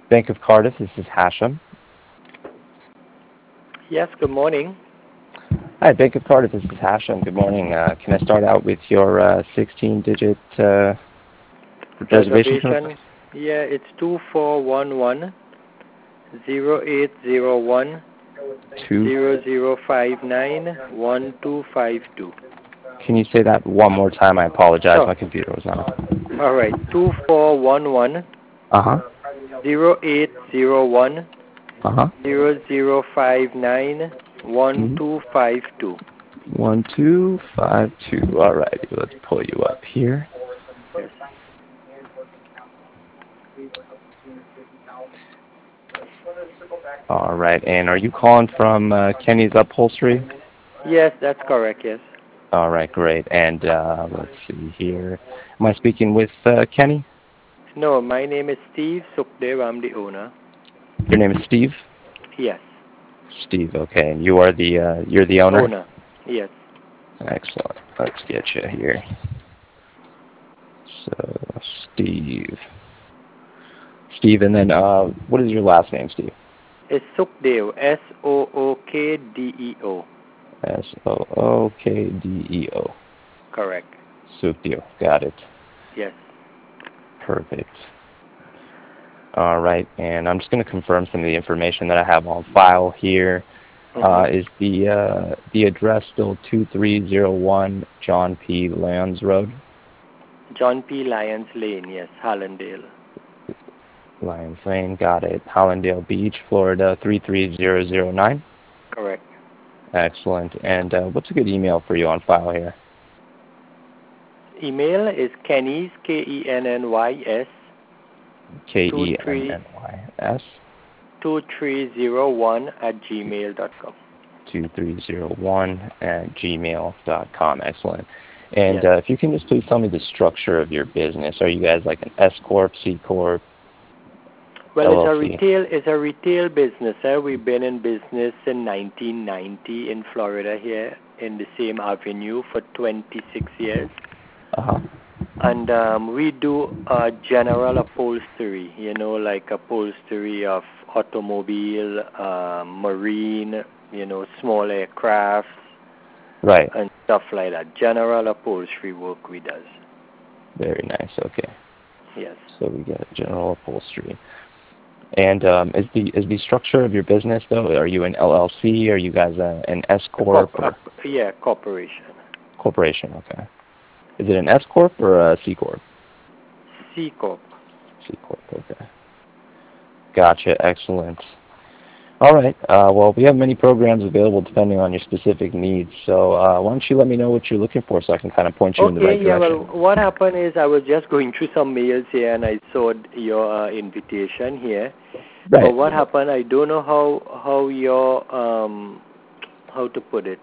Bank of Cardiff, this is Hashem. Yes, good morning. Hi, Bank of Cardiff, this is Hashem. Good morning. Can I start out with your 16-digit reservation code? Yeah, it's 2411 0801 0059 1252. Can you say that one more time? I apologize. Sure. My computer was on. All right, 2411 Uh-huh. 0801 Uh-huh. 0059 1252. 1252. All right, let's pull you up here. Yes. All right, and are you calling from Kenny's Upholstery? Yes, that's correct, yes. All right, great. And let's see here. Am I speaking with Kenny? No, my name is Steve Sukhdev. I'm the owner. Your name is Steve? Yes. Steve, okay. And you are you're the owner? Owner, yes. Excellent. Let's get you here. So, Steve. Steve, and then what is your last name, Steve? It's Sukhdev, Sookdeo. Sookdeo. Correct. Sukhdev, got it. Yes. Perfect. All right, and I'm just going to confirm some of the information that I have on file here. Is the address still 2301 John P. Lyons Road? John P. Lyons Lane, yes, Hallandale. Lyons Lane, got it. Hallandale Beach, Florida 33009. Correct. Excellent. And what's a good email for you on file here? Email is Kennys, KENNYS. KENNYS. 2301 @gmail.com. 2301 @gmail.com. Excellent. And yes. if you can just please tell me the structure of your business. Are you guys like an S Corp, C Corp? Well, LLC? it's a retail business. We've been in business in 1990 in Florida here in the same avenue for 26 years. Uh-huh. And we do general upholstery, like upholstery of automobile, marine, small aircrafts, right, and stuff like that. General upholstery work we does. Very nice. Okay. Yes. So we got general upholstery. And is the structure of your business though? Are you an LLC? Are you guys an S Corp? Yeah, corporation. Corporation. Okay. Is it an S Corp or a C Corp? C Corp. C Corp. Okay. Gotcha. Excellent. All right. Well, we have many programs available depending on your specific needs. So why don't you let me know what you're looking for so I can kind of point you in the right direction. Well, what happened is I was just going through some mails here and I saw your invitation here. Right. But what happened, I don't know how your, how to put it,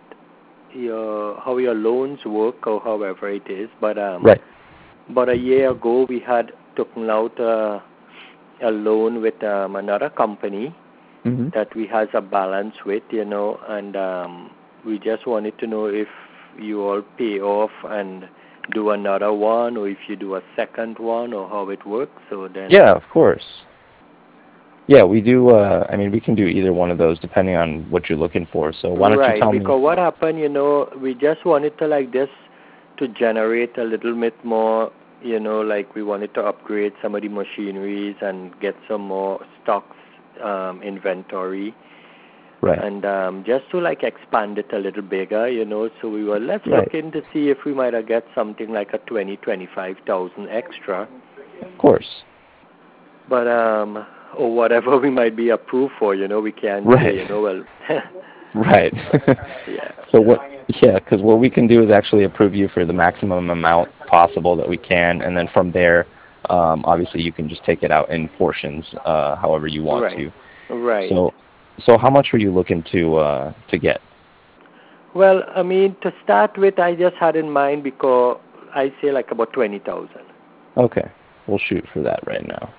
how your loans work or however it is. But right. About a year ago, we had taken out a loan with another company that we has a balance with, and we just wanted to know if you all pay off and do another one, or if you do a second one, or how it works. So then. Yeah, of course. Yeah, we do. We can do either one of those depending on what you're looking for. So why don't you tell me? Right, because what happened, we just wanted to to generate a little bit more, like we wanted to upgrade some of the machineries and get some more stocks, inventory. Right. And just to expand it a little bigger, so we were, let's look in to see if we might have get something like a 25,000 extra. Of course. But, or whatever we might be approved for, we can't say, well. Right. Yeah. So because what we can do is actually approve you for the maximum amount possible that we can, and then from there, obviously you can just take it out in portions, however you want to. Right. So how much were you looking to get? Well, to start with, I just had in mind because I say about 20,000. Okay, we'll shoot for that right now.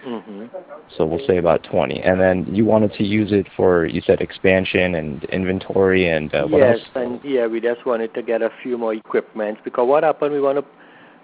So we'll say about 20, and then you wanted to use it for, you said, expansion and inventory and what else? Yes, and we just wanted to get a few more equipment because what happened, we want to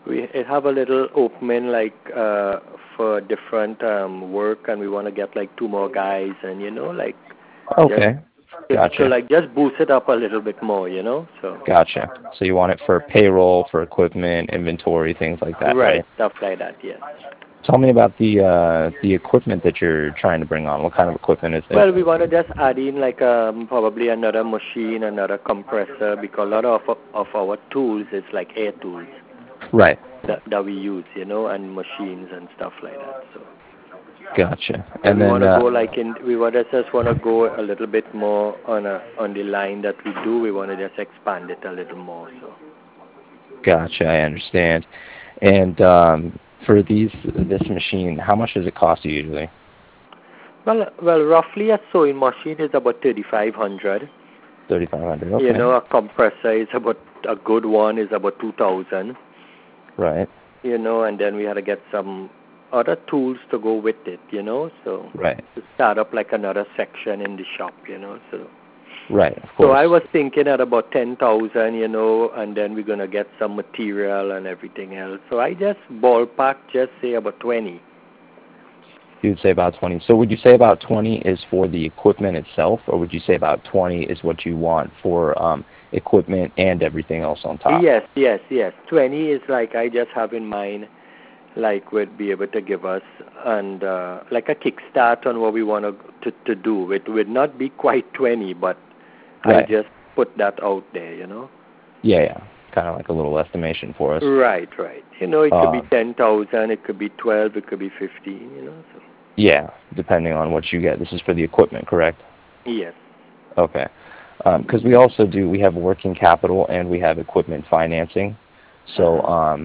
it have a little opening like for different work, and we want to get like 2 more guys, and like just Okay. to Gotcha. like just boost it up a little bit more, so. Gotcha. So you want it for payroll, for equipment, inventory, things like that, Right, right? stuff like that, yes. Tell me about the equipment that you're trying to bring on. What kind of equipment is it? Well, we want to just add in like probably another machine, another compressor, because a lot of our tools is like air tools Right. that we use, and machines and stuff like that. So, Gotcha. but And we then, want to go like we want to just want to go a little bit more on the line that we do. We want to just expand it a little more. So. gotcha. I understand. And for this machine, how much does it cost you usually? Well, roughly a sewing machine is about 3,500. 3,500. Okay. A compressor is about a good one is about 2,000. Right. And then we had to get some other tools to go with it, so Right. to start up like another section in the shop, so. Right. Of So course. I was thinking at about 10,000, and then we're gonna get some material and everything else. So I just ballpark, just say about 20. You'd say about 20. So would you say about 20 is for the equipment itself, or would you say about 20 is what you want for equipment and everything else on top? Yes. 20 is like I just have in mind, like would be able to give us and like a kickstart on what we want to do. It would not be quite 20, but Right. I just put that out there, Yeah. Kind of like a little estimation for us. Right. It could be 10,000, it could be 12, it could be 15, So. Yeah, depending on what you get. This is for the equipment, correct? Yes. Okay. Because we have working capital and we have equipment financing. So,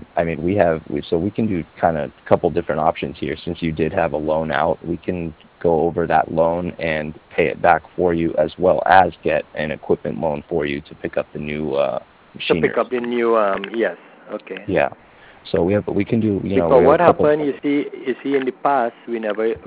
we can do kind of a couple different options here. Since you did have a loan out, we can go over that loan and pay it back for you, as well as get an equipment loan for you to pick up the new machinery. To pick up the new, yes, okay. Yeah. So we can do, Because what happened, you see, in the past, in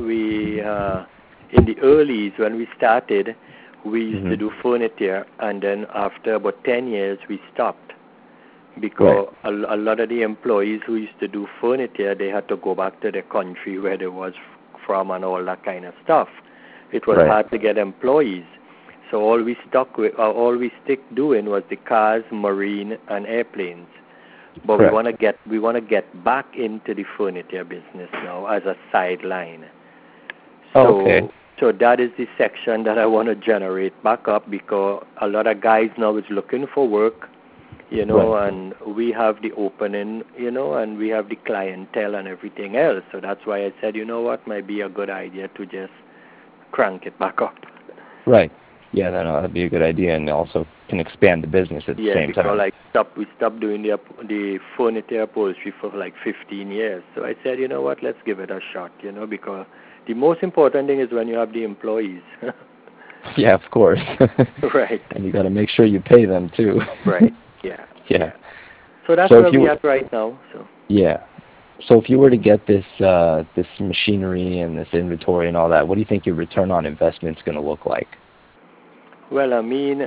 the earlys when we started, we used to do furniture, and then after about 10 years, we stopped. Because a lot of the employees who used to do furniture, they had to go back to their country where they was from and all that kind of stuff. It was hard to get employees. So all we stick doing was the cars, marine, and airplanes. But we want to get back into the furniture business now as a sideline. So so that is the section that I want to generate back up, because a lot of guys now is looking for work, and we have the opening, and we have the clientele and everything else. So that's why I said, what might be a good idea to just crank it back up. Right. Yeah, that'd be a good idea, and also can expand the business at the same time. Yeah, because we stopped doing the furniture upholstery for like 15 years. So I said, what, let's give it a shot, because the most important thing is when you have the employees. Yeah, of course. Right. And you got to make sure you pay them too. Right. Yeah. Yeah. So that's where we are right now. So. Yeah. So if you were to get this machinery and this inventory and all that, what do you think your return on investment is going to look like? Well, I mean,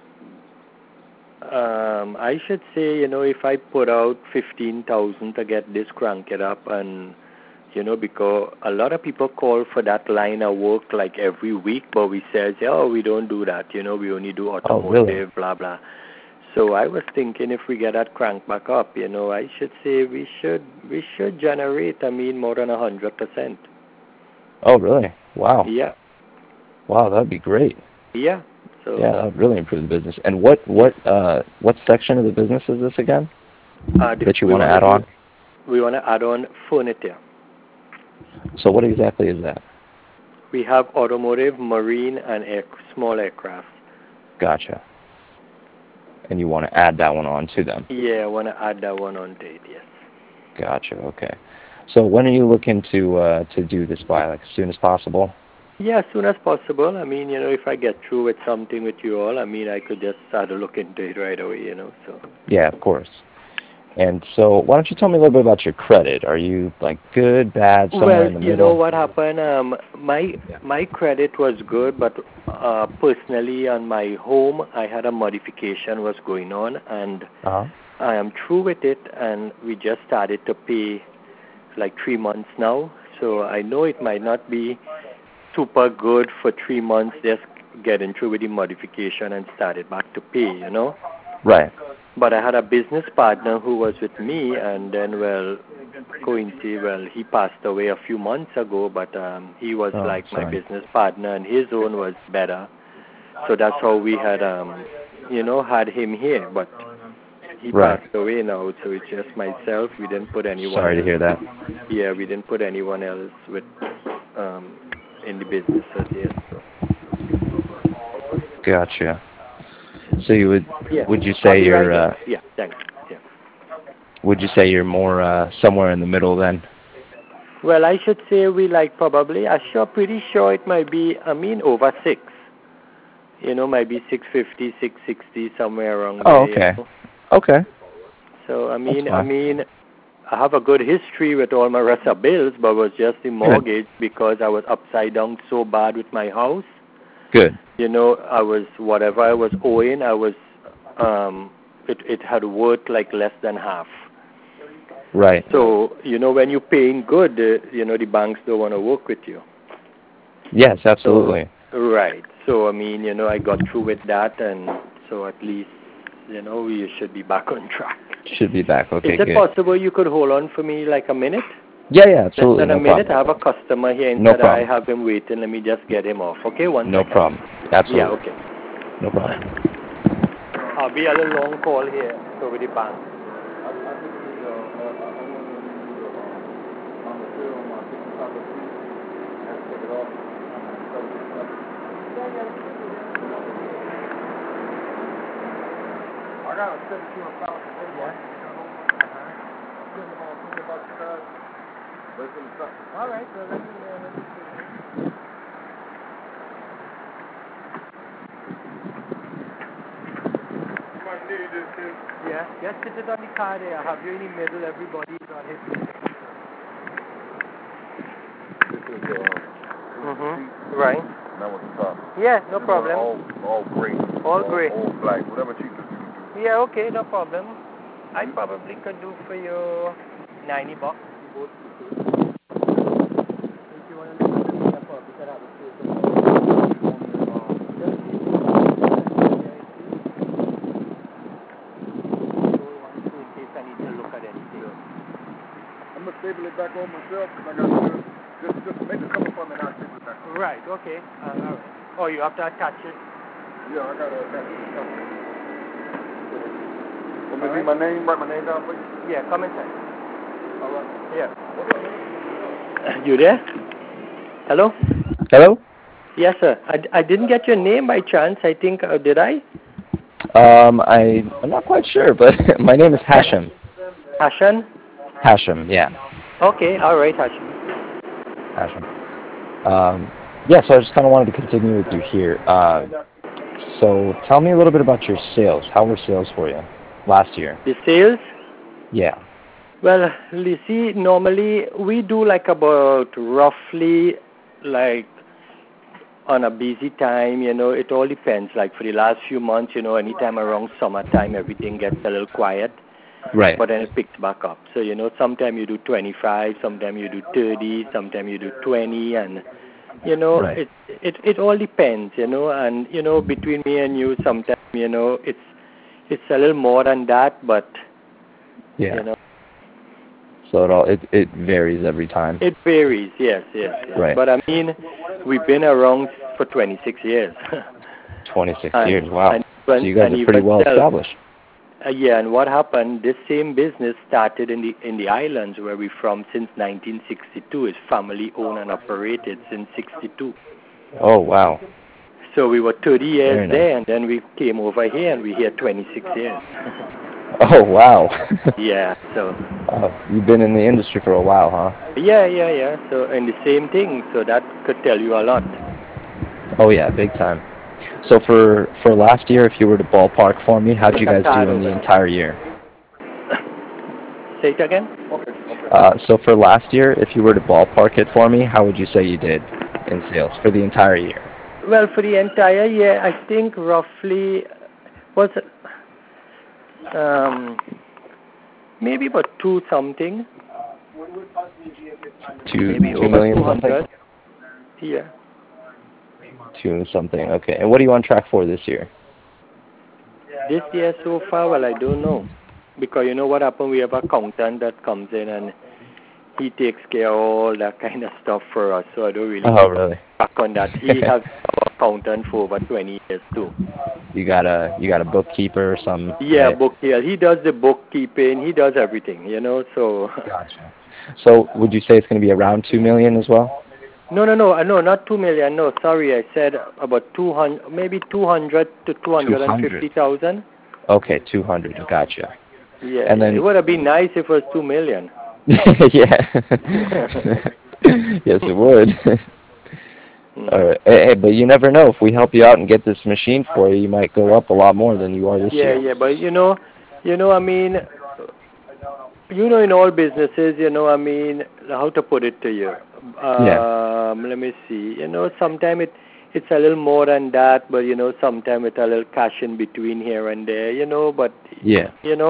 I should say, if I put out 15,000 to get this cranked up, and because a lot of people call for that line of work like every week, but we says, we don't do that. We only do automotive, blah blah. So I was thinking, if we get that crank back up, I should say we should generate, more than 100%. Oh, really? Wow. Yeah. Wow, that'd be great. Yeah. So. Yeah, that would really improve the business. And what section of the business is this again? That you want to add on? We want to add on furniture. So what exactly is that? We have automotive, marine, and small aircraft. Gotcha. And you want to add that one on to them? Yeah, I want to add that one on to it, yes. Gotcha, okay. So when are you looking to do this by, like as soon as possible? Yeah, as soon as possible. If I get through with something with you all, I could just start to look into it right away, so. Yeah, of course. And so, why don't you tell me a little bit about your credit? Are you like good, bad, somewhere Well, in the you know middle? what happened? My credit was good, but personally on my home, I had a modification was going on, and Uh huh. I am through with it, and we just started to pay like 3 months now. So I know it might not be super good for 3 months just getting through with the modification and started back to pay. Right. But I had a business partner who was with me, and then, well, he passed away a few months ago, but he was Oh, like my sorry. business partner, and his own was better. So that's how we had, had him here. But he Right. passed away now, so it's just myself. We didn't put anyone Sorry to else. hear that. Yeah, we didn't put anyone else with in the businesses yet. So Gotcha. So you yeah, would you I'll say be right you're there. Yeah, thanks. Yeah. would you say you're more somewhere in the middle then? Well, I should say we like probably. Pretty sure it might be. Over 6. Might be 650, 660, somewhere around Oh, there. okay. Okay. So That's fine. I have a good history with all my rest of bills, but it was just the Good. mortgage because I was upside down so bad with my house. Good. I was whatever I was owing. It had worth like less than half. Right. So when you're paying good, the banks don't want to work with you. Yes, So absolutely. right. So I got through with that, and so at least we should be back on track. Should be back. Is Okay, it good. possible you could hold on for me like a minute? Yeah, yeah, Less absolutely. than a No minute. I problem. have a customer here No inside. I problem. have him waiting. Let me just get him off. Okay, one No second. problem. Yeah, Absolutely. okay. No problem. I'll be at a long call here so with the bank. I got a 72,000. Yeah. All right. Well, let me see. Yeah. Just sit it on the car there. I have you in the middle. Everybody is on his feet. Right. Now what's the top? Yeah, no problem. All gray. All gray. All black. Whatever cheapest you can do. Yeah, okay, no problem. I probably could do for you $90. Both pieces. If you want to look at the airport, we could have it in case I need to look at anything. I'm gonna stable it back on myself because I got to just make a cover for me and I'll stable it back on. Right, okay. All right. Oh, you have to attach it? Yeah, I gotta attach it. Want me to leave my name, write my name down for you? Yeah, come inside. All right. Yeah. You there? Hello? Hello? Yes, sir. I didn't get your name by chance. I think, did I? I'm not quite sure, but my name is Hashem. Hashan? Hashem, yeah. Okay, all right, Hashan. Hashem. Yeah, so I just kind of wanted to continue with you here. So tell me a little bit about your sales. How were sales for you last year? The sales? Yeah. Well, you see, normally we do like about roughly like on a busy time, it all depends. Like for the last few months, anytime around summertime, everything gets a little quiet. Right. But then it picks back up. So, sometimes you do 25, sometimes you do 30, sometimes you do 20, and, Right. it all depends, and, between me and you, sometimes, it's a little more than that, but, Yeah. So it varies every time. It varies, yes. Right. But we've been around for 26 years. 26 years, wow. So you guys and are pretty even well still, established. Yeah, and what happened, this same business started in the islands where we're from since 1962. It's family owned and operated since 62. Oh, wow. So we were 30 years Very nice. there, and then we came over here, and we're here 26 years. Oh, wow. Yeah, so. You've been in the industry for a while, huh? Yeah. So, and the same thing, so that could tell you a lot. Oh, yeah, big time. So for last year, if you were to ballpark for me, how'd you guys do in the entire year? Say it again. Okay. So for last year, if you were to ballpark it for me, how would you say you did in sales for the entire year? Well, for the entire year, I think roughly was maybe about two something. Maybe Two over million 200. something? Yeah. Two something. Okay. And what are you on track for this year? This year so far, well, I don't know. Because you know what happened? We have an accountant that comes in and he takes care of all that kind of stuff for us. So I don't really Oh, really? back on that. He has an accountant for over 20 years too. You got a bookkeeper or some? Yeah, Right? bookkeeper. He does the bookkeeping. He does everything, you know. So Gotcha. So would you say it's going to be around 2 million as well? no, not 2 million. No, sorry, I said about 200, maybe 200 to 250,000. Okay, 200. Gotcha. Yeah, And it then would have been nice if it was 2 million. yeah. Yes, it would. All right. Hey, but you never know. If we help you out and get this machine for you, you might go up a lot more than you are this year. Yeah, but I mean, in all businesses, I mean, how to put it to you? Let me see. Sometimes it's a little more than that, but sometimes it's a little cash in between here and there, but Yeah.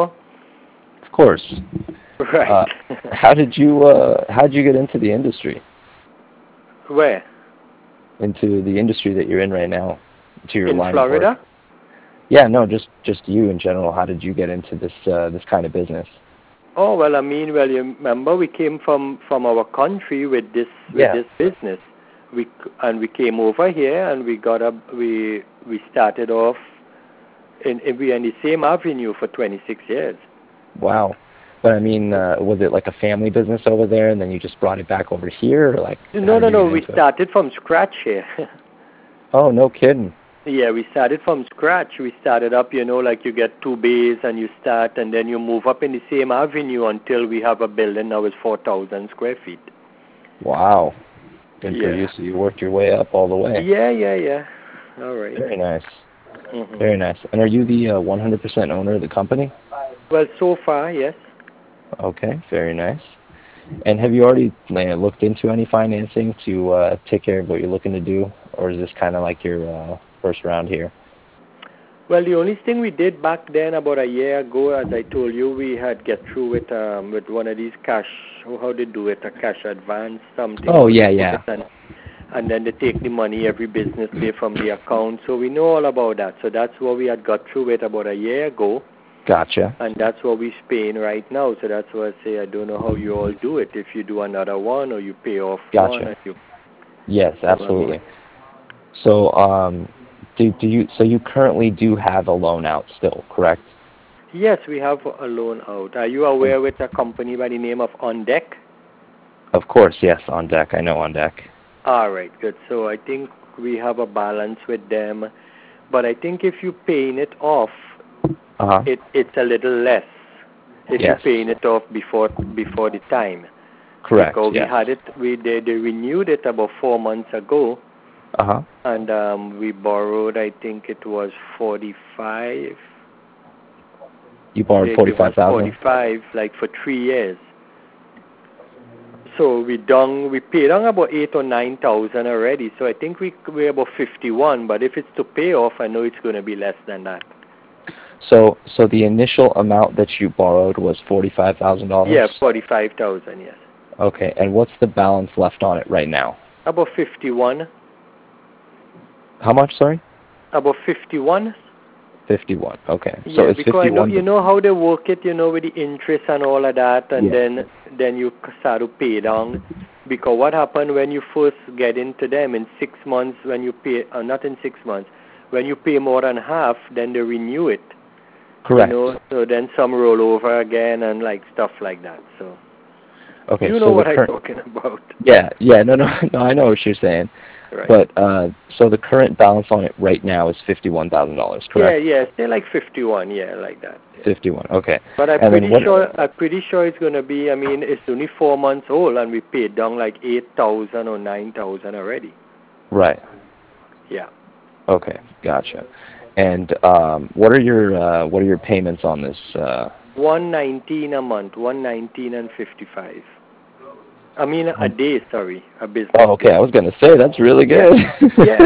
Of course. Right. How did you get into the industry? Where? Into the industry that you're in right now, to your In line Florida? of work. Yeah, no, just you in general. How did you get into this kind of business? Oh well, I mean, you remember we came from our country with this business. We came over here and we started off in the same avenue for 26 years. Wow. But I mean, was it like a family business over there, and then you just brought it back over here, or like? No. We started from scratch here. Oh, no kidding. Yeah, we started from scratch. We started up, like you get 2 bays and you start, and then you move up in the same avenue until we have a building now is 4,000 square feet. Wow. Good for you. So you worked your way up all the way. Yeah. All right. Very nice. Mm-hmm. Very nice. And are you the 100% owner of the company? Well, so far, yes. Okay, very nice. And have you already looked into any financing to take care of what you're looking to do, or is this kind of like your first round here? Well, the only thing we did back then, about a year ago, as I told you, we had get through with one of these cash. How they do it? A cash advance, something. Oh yeah. And then they take the money, every business pay from the account. So we know all about that. So that's what we had got through with about a year ago. Gotcha. And that's what we're paying right now. So that's why I say I don't know how you all do it. If you do another one or you pay off one. Or Yes, absolutely. So do you? So you currently do have a loan out still, correct? Yes, we have a loan out. Are you aware with a company by the name of On Deck? Of course, yes, On Deck. I know On Deck. All right, good. So I think we have a balance with them. But I think if you're paying it off, it's a little less if you're paying it off before the time. Correct. Because they renewed it about 4 months ago. And we borrowed, I think it was 45. You borrowed 45,000. 45, like for 3 years. So we paid on about 8,000 or 9,000 already. So I think we're about 51. But if it's to pay off, I know it's going to be less than that. So the initial amount that you borrowed was $45,000? Yeah, 45,000, yes. Okay, and what's the balance left on it right now? About 51. How much, sorry? About 51. 51, okay. Yeah, so it's because 51. you know how they work it, with the interest and all of that, and then you start to pay down. Because what happened when you first get into them in 6 months, when you pay, not in 6 months, when you pay more than half, then they renew it. Correct. So then some roll over again and like stuff like that. So okay, you know what I'm talking about. Yeah, no, I know what you're saying. Right. But so the current balance on it right now is $51,000, correct? Yeah, still like 51, like that. Yeah. 51, okay. But I'm pretty sure it's going to be, I mean, it's only 4 months old and we paid down like 8,000 or 9,000 already. Right. Yeah. Okay, gotcha. And what are your payments on this 119 a month, 119 and 55. I mean a day, sorry, a business. Oh, okay. I was going to say that's really good. Yeah.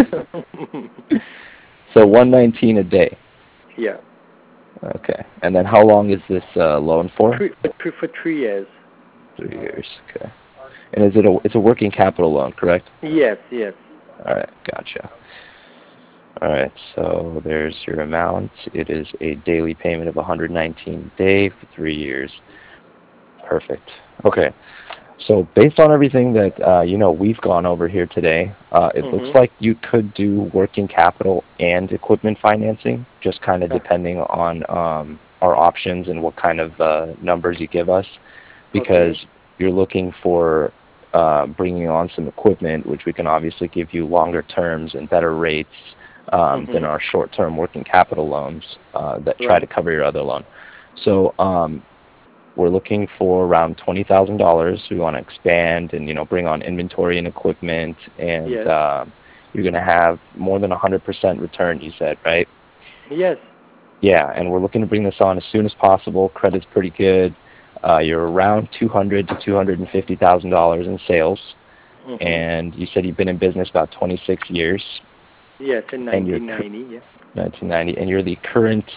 So 119 a day. Yeah. Okay. And then how long is this loan for? For 3 years. 3 years. Okay. And is it it's a working capital loan, correct? Yes, yes. All right. Gotcha. All right. So there's your amount. It is a daily payment of 119 a day for 3 years. Perfect. Okay. So based on everything that we've gone over here today, it looks like you could do working capital and equipment financing, just kind of depending on our options and what kind of numbers you give us, because you're looking for bringing on some equipment, which we can obviously give you longer terms and better rates than our short-term working capital loans that try to cover your other loan. So we're looking for around $20,000. We want to expand and bring on inventory and equipment, and you're going to have more than 100% return. You said, right? Yes. Yeah, and we're looking to bring this on as soon as possible. Credit's pretty good. You're around $200,000 to $250,000 in sales, and you said you've been in business about 26 years. Yes, in 1990. Yeah. 1990, and you're the current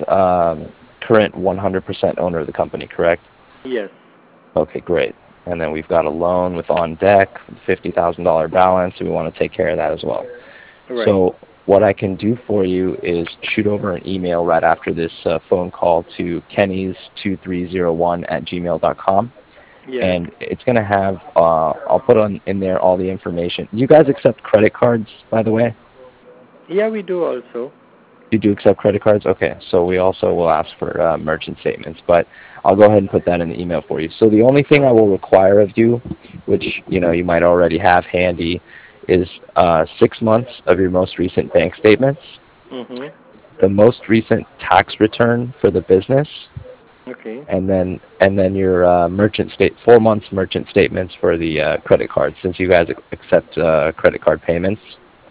100% owner of the company, correct? Yes. Okay, great. And then we've got a loan with on deck, $50,000 balance, so we want to take care of that as well. Right. So what I can do for you is shoot over an email right after this phone call to kennys2301@gmail.com. Yeah. And it's going to have, I'll put in there all the information. You guys accept credit cards, by the way? Yeah, we do also. You do accept credit cards? Okay, so we also will ask for merchant statements, but I'll go ahead and put that in the email for you. So the only thing I will require of you, which you might already have handy, is 6 months of your most recent bank statements, the most recent tax return for the business, and then your 4 months merchant statements for the credit card, since you guys accept credit card payments,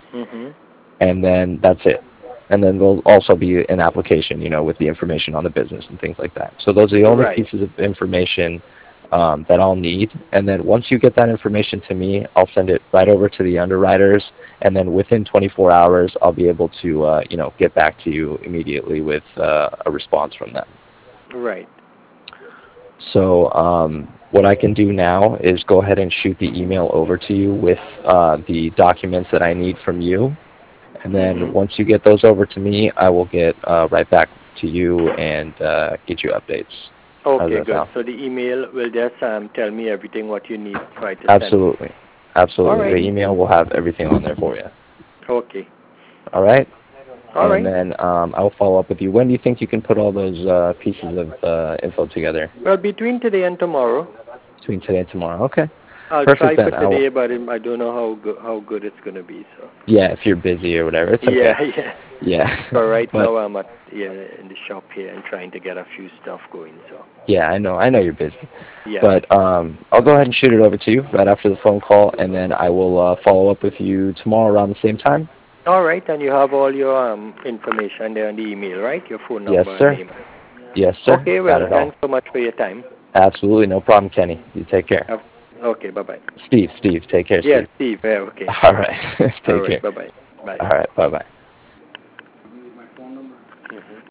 and then that's it. And then there'll also be an application, with the information on the business and things like that. So those are the only pieces of information that I'll need. And then once you get that information to me, I'll send it right over to the underwriters. And then within 24 hours, I'll be able to, get back to you immediately with a response from them. Right. So what I can do now is go ahead and shoot the email over to you with the documents that I need from you. And then once you get those over to me, I will get right back to you and get you updates. Okay, good. So the email will just tell me everything what you need to Absolutely. Absolutely. Right. The email will have everything on there for you. Okay. All right? All right. And then I'll follow up with you. When do you think you can put all those pieces of info together? Well, between today and tomorrow. Between today and tomorrow. Okay. I'll Perfect, try for then. today, but I don't know how good it's going to be. So. Yeah, if you're busy or whatever. It's okay. Yeah. Yeah. So right now I'm in the shop here and trying to get a few stuff going. So. Yeah, I know you're busy. Yeah. But I'll go ahead and shoot it over to you right after the phone call, and then I will follow up with you tomorrow around the same time. All right, and you have all your information there on the email, right? Your phone number. Yes, sir. And name. Yes, sir. Okay, well, thanks so much for your time. Absolutely, no problem, Kenny. You take care. Okay, bye-bye. Steve, take care, Steve. Yeah, Steve, okay. All right, take care. Bye-bye. Bye. All right, bye-bye.